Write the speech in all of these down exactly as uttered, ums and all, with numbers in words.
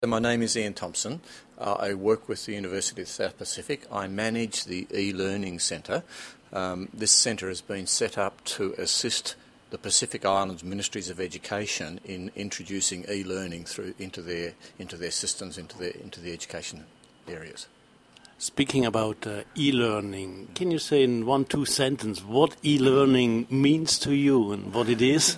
My name is Ian Thompson. Uh, I work with the University of the South Pacific. I manage the e-learning centre. Um, this centre has been set up to assist the Pacific Islands Ministries of Education in introducing e-learning through into their into their systems, into their into the education areas. Speaking about uh, e-learning, can you say in one, two sentence what e-learning means to you and what it is?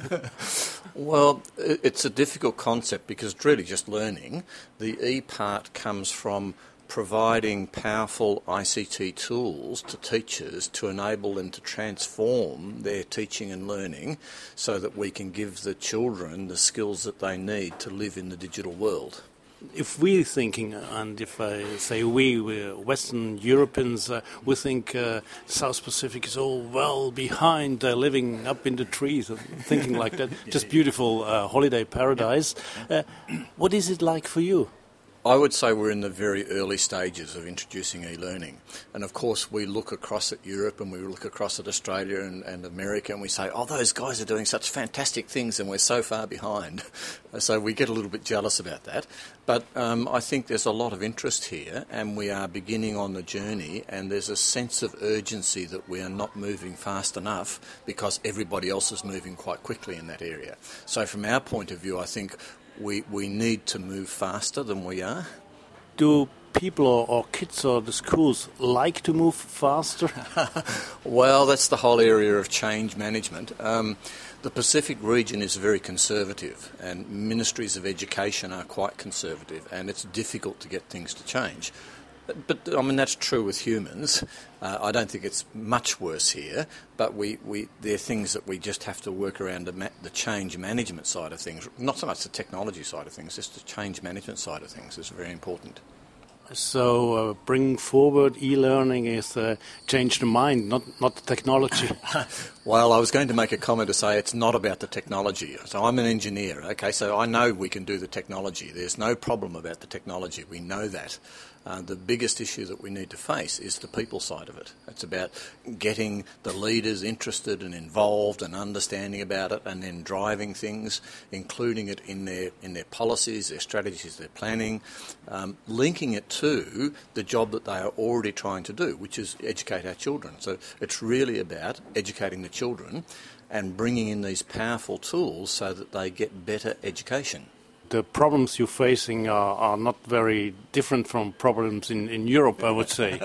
Well, it's a difficult concept because it's really just learning. The E part comes from providing powerful I C T tools to teachers to enable them to transform their teaching and learning so that we can give the children the skills that they need to live in the digital world. If we're thinking, and if I say we, we're Western Europeans, uh, we think uh, South Pacific is all well behind, uh, living up in the trees, and thinking like that, just beautiful uh, holiday paradise. Uh, what is it like for you? I would say we're in the very early stages of introducing e-learning. And of course we look across at Europe and we look across at Australia and, and America and we say, oh, those guys are doing such fantastic things and we're so far behind. So we get a little bit jealous about that. But um, I think there's a lot of interest here and we are beginning on the journey, and there's a sense of urgency that we are not moving fast enough because everybody else is moving quite quickly in that area. So from our point of view, I think We we need to move faster than we are. Do people or, or kids or the schools like to move faster? Well, that's the whole area of change management. Um, the Pacific region is very conservative, and ministries of education are quite conservative, and it's difficult to get things to change. But, but I mean, that's true with humans. Uh, I don't think it's much worse here, but we, we there are things that we just have to work around the, ma- the change management side of things. Not so much the technology side of things, just the change management side of things is very important. So uh, bring forward e-learning is uh, change the mind, not, not the technology. Well, I was going to make a comment to say it's not about the technology. So I'm an engineer, okay, so I know we can do the technology. There's no problem about the technology. We know that. Uh, the biggest issue that we need to face is the people side of it. It's about getting the leaders interested and involved and understanding about it, and then driving things, including it in their in their policies, their strategies, their planning, um, linking it to the job that they are already trying to do, which is educate our children. So it's really about educating the children and bringing in these powerful tools so that they get better education. The problems you're facing are, are not very different from problems in, in Europe, I would say.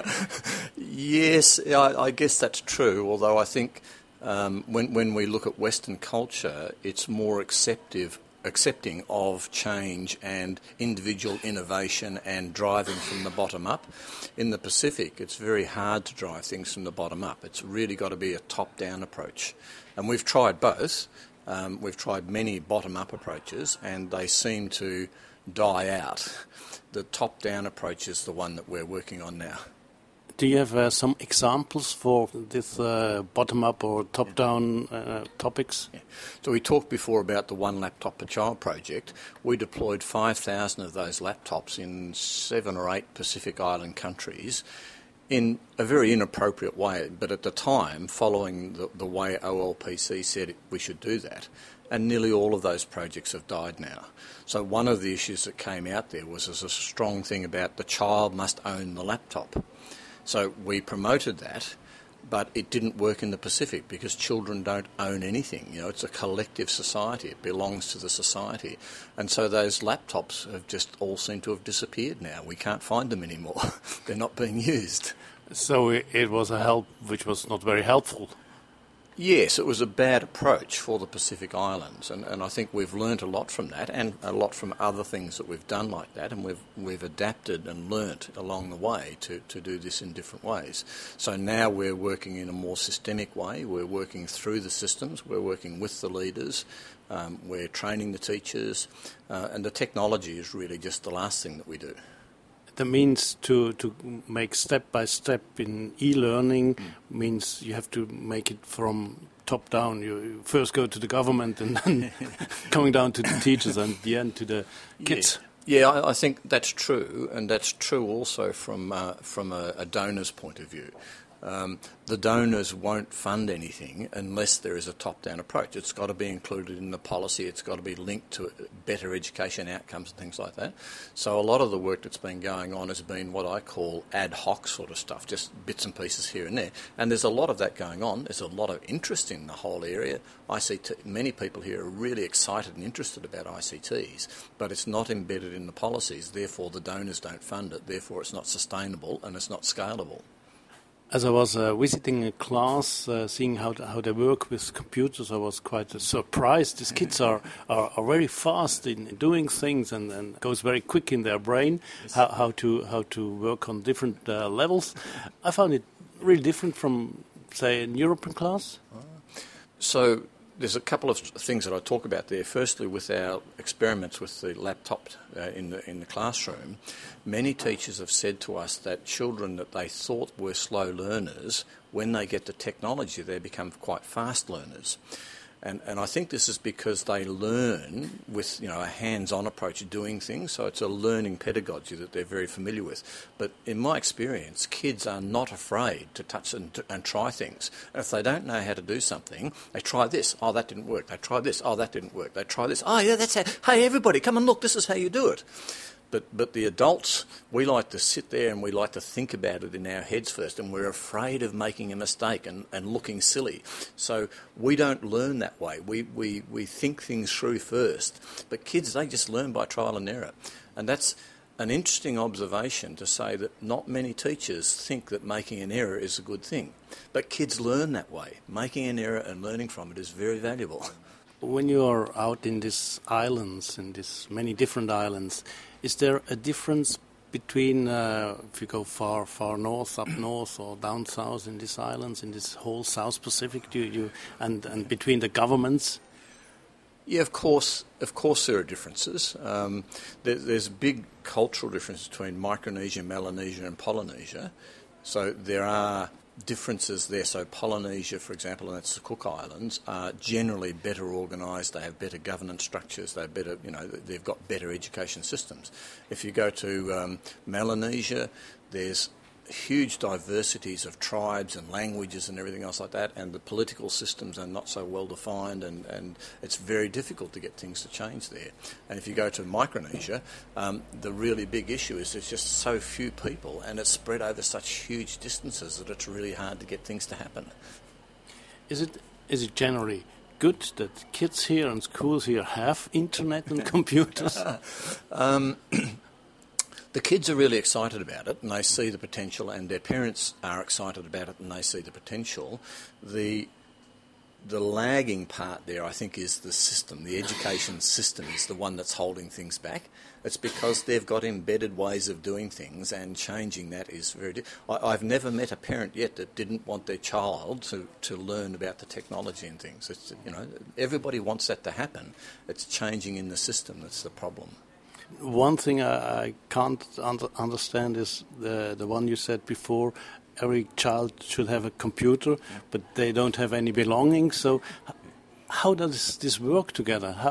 Yes, I, I guess that's true, although I think um, when, when we look at Western culture, it's more acceptive, accepting of change and individual innovation and driving from the bottom up. In the Pacific, it's very hard to drive things from the bottom up. It's really got to be a top-down approach. And we've tried both. Um, we've tried many bottom-up approaches and they seem to die out. The top-down approach is the one that we're working on now. Do you have uh, some examples for this uh, bottom-up or top-down uh, topics? Yeah. So we talked before about the One Laptop Per Child project. We deployed five thousand of those laptops in seven or eight Pacific Island countries in a very inappropriate way, but at the time, following the, the way O L P C said we should do that, and nearly all of those projects have died now. So one of the issues that came out there was there's a strong thing about the child must own the laptop. So we promoted that, but it didn't work in the Pacific because children don't own anything. You know, it's a collective society. It belongs to the society. And so those laptops have just all seemed to have disappeared now. We can't find them anymore. They're not being used. So it was a help which was not very helpful. Yes, it was a bad approach for the Pacific Islands, and, and I think we've learnt a lot from that, and a lot from other things that we've done like that, and we've we've adapted and learnt along the way to, to do this in different ways. So now we're working in a more systemic way. We're working through the systems. We're working with the leaders. Um, we're training the teachers, uh, and the technology is really just the last thing that we do. The means to, to make step-by-step in e-learning mm. means you have to make it from top down. You first go to the government and then coming down to the teachers and at the end to the kids. Yeah, yeah I, I think that's true, and that's true also from, uh, from a, a donor's point of view. Um, the donors won't fund anything unless there is a top-down approach. It's got to be included in the policy. It's got to be linked to better education outcomes and things like that. So a lot of the work that's been going on has been what I call ad hoc sort of stuff, just bits and pieces here and there. And there's a lot of that going on. There's a lot of interest in the whole area. I C T, many people here are really excited and interested about I C Ts, but it's not embedded in the policies. Therefore, the donors don't fund it. Therefore, it's not sustainable and it's not scalable. As I was uh, visiting a class, uh, seeing how how they work with computers, I was quite uh, surprised. These kids are, are, are very fast in doing things, and, and goes very quick in their brain how, how to how to work on different uh, levels. I found it really different from, say, an European class. So there's a couple of things that I talk about there. Firstly, with our experiments with the laptop uh, in the in the classroom, many teachers have said to us that children that they thought were slow learners, when they get the technology, they become quite fast learners. And and I think this is because they learn with, you know, a hands-on approach of doing things, so it's a learning pedagogy that they're very familiar with. But in my experience, kids are not afraid to touch and, and try things. And if they don't know how to do something, they try this. Oh, that didn't work. They try this. Oh, that didn't work. They try this. Oh, yeah, that's how. Hey, everybody, come and look. This is how you do it. But but the adults, we like to sit there and we like to think about it in our heads first, and we're afraid of making a mistake and, and looking silly. So we don't learn that way. We, we, we think things through first. But kids, they just learn by trial and error. And that's an interesting observation to say that not many teachers think that making an error is a good thing. But kids learn that way. Making an error and learning from it is very valuable. When you are out in these islands, in these many different islands, is there a difference between, uh, if you go far, far north, up north, or down south in these islands, in this whole South Pacific, do you, and, and between the governments? Yeah, of course, of course there are differences. Um, there, there's a big cultural difference between Micronesia, Melanesia and Polynesia. So there are differences there. So Polynesia, for example, and that's the Cook Islands, are generally better organised. They have better governance structures. They're better, you know, they've got better education systems. If you go to um, Melanesia, there's huge diversities of tribes and languages and everything else like that, and the political systems are not so well defined, and, and it's very difficult to get things to change there. And if you go to Micronesia, um, the really big issue is there's just so few people, and it's spread over such huge distances that it's really hard to get things to happen. Is it is it generally good that kids here and schools here have internet and computers? um, The kids are really excited about it, and they see the potential, and their parents are excited about it, and they see the potential. The the lagging part there, I think, is the system. The education system is the one that's holding things back. It's because they've got embedded ways of doing things, and changing that is very difficult. I've never met a parent yet that didn't want their child to, to learn about the technology and things. It's, you know, everybody wants that to happen. It's changing in the system that's the problem. One thing I, I can't un- understand is the the one you said before. Every child should have a computer, but they don't have any belongings. So, how does this work together? How?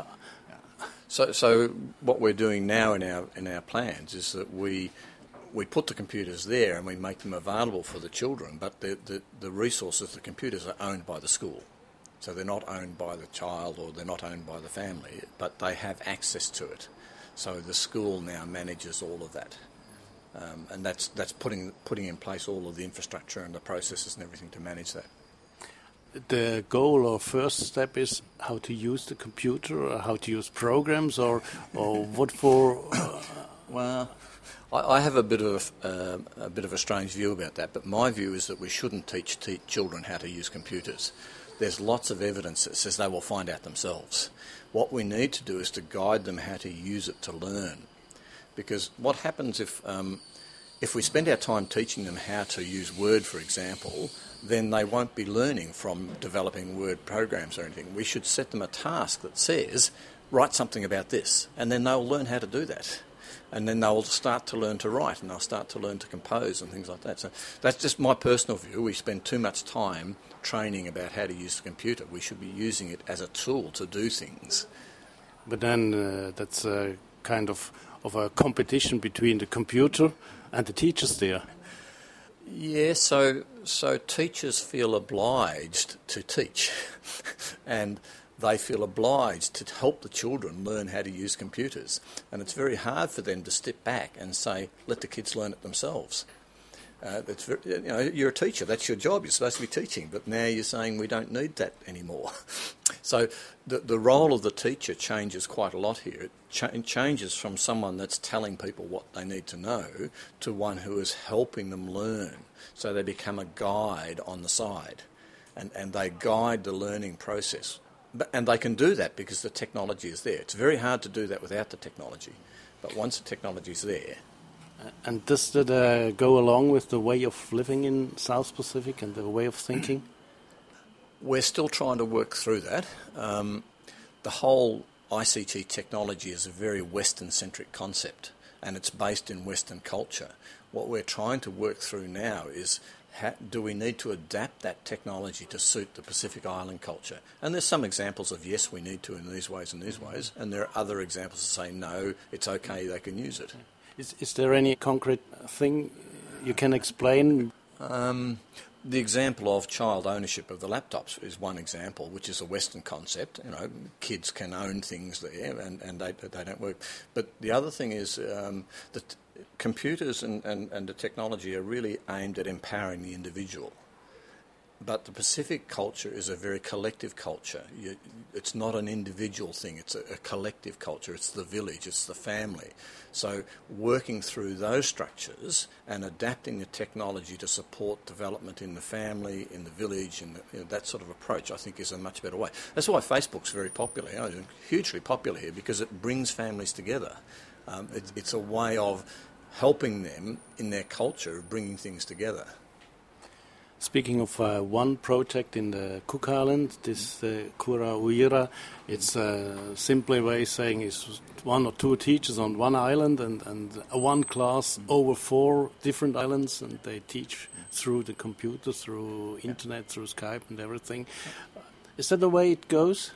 So, so what we're doing now in our in our plans is that we we put the computers there and we make them available for the children. But the the, the resources, the computers, are owned by the school. So they're not owned by the child, or they're not owned by the family, but they have access to it. So the school now manages all of that, um, and that's that's putting putting in place all of the infrastructure and the processes and everything to manage that. The goal or first step is how to use the computer, or how to use programs, or or what for. Uh, well, I, I have a bit of uh, a bit of a strange view about that, but my view is that we shouldn't teach te- children how to use computers. There's lots of evidence that says they will find out themselves. What we need to do is to guide them how to use it to learn. Because what happens if um, if we spend our time teaching them how to use Word, for example, then they won't be learning from developing Word programs or anything. We should set them a task that says, write something about this, and then they'll learn how to do that. And then they'll start to learn to write, and they'll start to learn to compose and things like that. So that's just my personal view. We spend too much time training about how to use the computer. We should be using it as a tool to do things. But then uh, that's a kind of, of a competition between the computer and the teachers there. Yeah, so so teachers feel obliged to teach, and they feel obliged to help the children learn how to use computers. And it's very hard for them to step back and say, let the kids learn it themselves. Uh, that's very, you know, you're a teacher, that's your job, you're supposed to be teaching, but now you're saying we don't need that anymore. So the the role of the teacher changes quite a lot here. It, cha- it changes from someone that's telling people what they need to know to one who is helping them learn. So they become a guide on the side, and, and they guide the learning process. But, and they can do that because the technology is there. It's very hard to do that without the technology, but once the technology is there. And does that uh, go along with the way of living in South Pacific and the way of thinking? We're still trying to work through that. Um, the whole I C T technology is a very Western-centric concept, and it's based in Western culture. What we're trying to work through now is, how, do we need to adapt that technology to suit the Pacific Island culture? And there's some examples of, yes, we need to in these ways and these ways, and there are other examples that say, no, it's okay, they can use it. Is, is there any concrete thing you can explain? Um, the example of child ownership of the laptops is one example, which is a Western concept. You know, kids can own things there, and, and they they don't work. But the other thing is um, that computers and, and, and the technology are really aimed at empowering the individual. But the Pacific culture is a very collective culture. You, it's not an individual thing, it's a, a collective culture. It's the village, it's the family. So working through those structures and adapting the technology to support development in the family, in the village, and you know, that sort of approach, I think, is a much better way. That's why Facebook's very popular. You know, it's hugely popular here because it brings families together. Um, it, it's a way of helping them in their culture of bringing things together. Speaking of uh, one project in the Cook Island, this uh, Kura Uira, it's a simple way of saying it's one or two teachers on one island and, and one class over four different islands, and they teach through the computer, through internet, through Skype and everything. Is that the way it goes?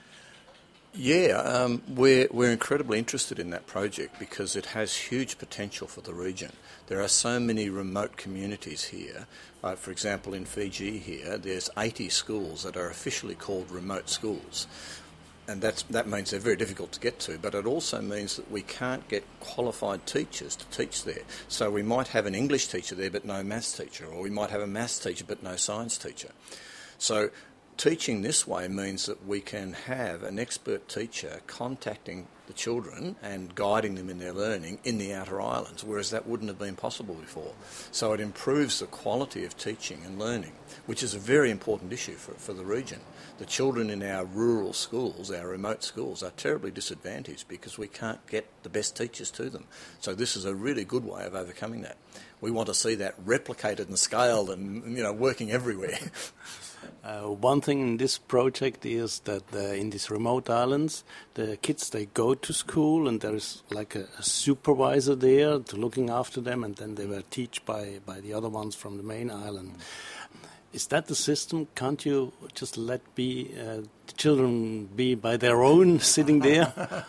Yeah, um, we're, we're incredibly interested in that project because it has huge potential for the region. There are so many remote communities here. Uh, for example, in Fiji here, there's eighty schools that are officially called remote schools. And that's, that means they're very difficult to get to, but it also means that we can't get qualified teachers to teach there. So we might have an English teacher there but no maths teacher, or we might have a maths teacher but no science teacher. So teaching this way means that we can have an expert teacher contacting the children and guiding them in their learning in the outer islands, whereas that wouldn't have been possible before. So it improves the quality of teaching and learning, which is a very important issue for, for the region. The children in our rural schools, our remote schools, are terribly disadvantaged because we can't get the best teachers to them. So this is a really good way of overcoming that. We want to see that replicated and scaled and, you know, working everywhere. Uh, one thing in this project is that uh, in these remote islands, the kids, they go to school and there is like a, a supervisor there to looking after them, and then they were taught by, by the other ones from the main island. Is that the system? Can't you just let be uh, the children be by their own sitting there?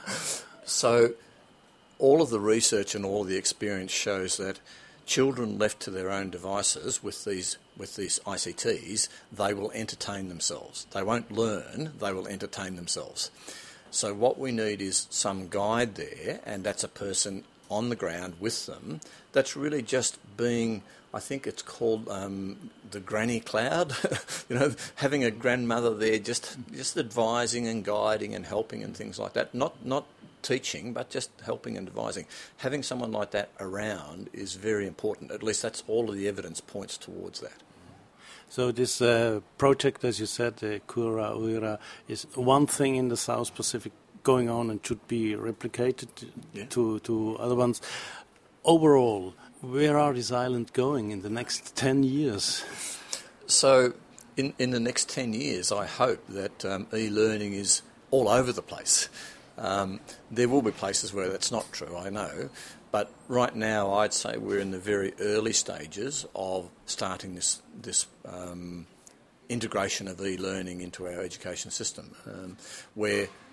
So all of the research and all of the experience shows that children left to their own devices with these with these I C Ts, they will entertain themselves. They won't learn, they will entertain themselves. So what we need is some guide there, and that's a person on the ground with them that's really just being, I think it's called um, the granny cloud, you know, having a grandmother there just just advising and guiding and helping and things like that. Not not teaching, but just helping and advising. Having someone like that around is very important. At least that's all of the evidence points towards that. So this uh, project, as you said, the Kura Uira, is one thing in the South Pacific going on and should be replicated yeah. to, to other ones. Overall, where are these islands going in the next ten years? So in, in the next ten years, I hope that um, e-learning is all over the place. Um, there will be places where that's not true, I know, but right now I'd say we're in the very early stages of starting this this um, integration of e-learning into our education system, um, where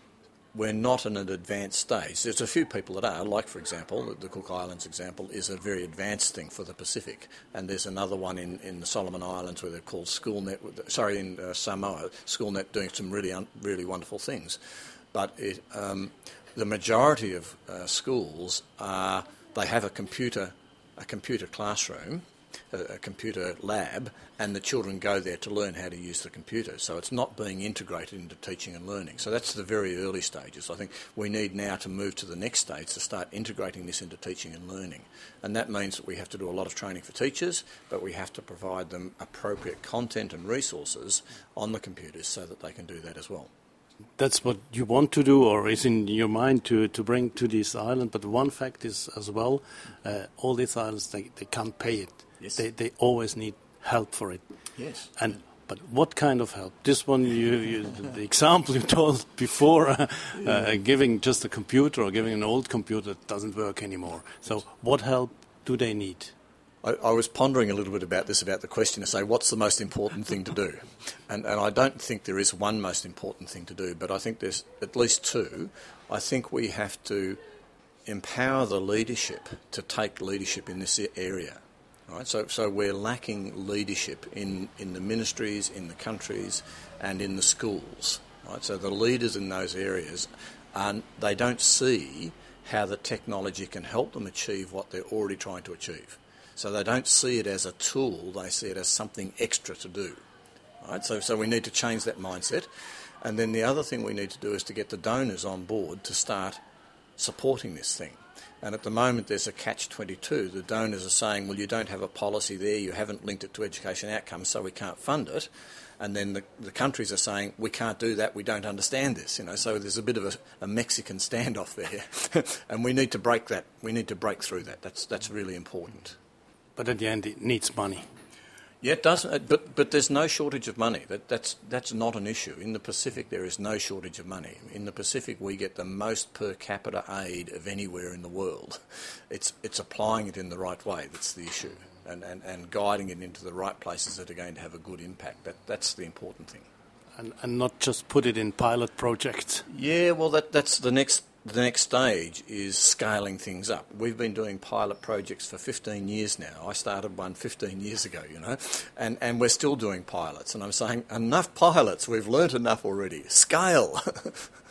we're not in an advanced stage. There's a few people that are, like, for example, the Cook Islands example is a very advanced thing for the Pacific, and there's another one in, in the Solomon Islands where they're called SchoolNet, sorry, in uh, Samoa, SchoolNet doing some really, un, really wonderful things. But it, um, the majority of uh, schools, are, they have a computer, a computer classroom, a, a computer lab, and the children go there to learn how to use the computer. So it's not being integrated into teaching and learning. So that's the very early stages. I think we need now to move to the next stage to start integrating this into teaching and learning. And that means that we have to do a lot of training for teachers, but we have to provide them appropriate content and resources on the computers so that they can do that as well. That's what you want to do, or is in your mind to, to bring to this island. But one fact is as well, uh, all these islands, they, they can't pay it. Yes. They they always need help for it. Yes. And but what kind of help? This one, you, you the example you told before, uh, yeah. uh, giving just a computer or giving an old computer doesn't work anymore. So what help do they need? I, I was pondering a little bit about this, about the question to say, what's the most important thing to do? And, and I don't think there is one most important thing to do, but I think there's at least two. I think we have to empower the leadership to take leadership in this area. Right? So, so we're lacking leadership in, in the ministries, in the countries, and in the schools. Right? So the leaders in those areas, um, they don't see how the technology can help them achieve what they're already trying to achieve. So they don't see it as a tool, they see it as something extra to do. Right? So, so we need to change that mindset. And then the other thing we need to do is to get the donors on board to start supporting this thing. And at the moment there's a catch twenty-two. The donors are saying, well, you don't have a policy there, you haven't linked it to education outcomes, so we can't fund it. And then the, the countries are saying, we can't do that, we don't understand this. You know, so there's a bit of a, a Mexican standoff there. And we need to break that. We need to break through that. That's, that's really important. But at the end, it needs money. Yeah, it does. But but there's no shortage of money. That that's that's not an issue. In the Pacific, there is no shortage of money. In the Pacific, we get the most per capita aid of anywhere in the world. It's it's applying it in the right way that's the issue, and, and, and guiding it into the right places that are going to have a good impact. That that's the important thing. And and not just put it in pilot projects. Yeah, well, that that's the next. The next stage is scaling things up. We've been doing pilot projects for fifteen years now. I started one fifteen years ago, you know, and, and we're still doing pilots. And I'm saying, enough pilots. We've learnt enough already. Scale.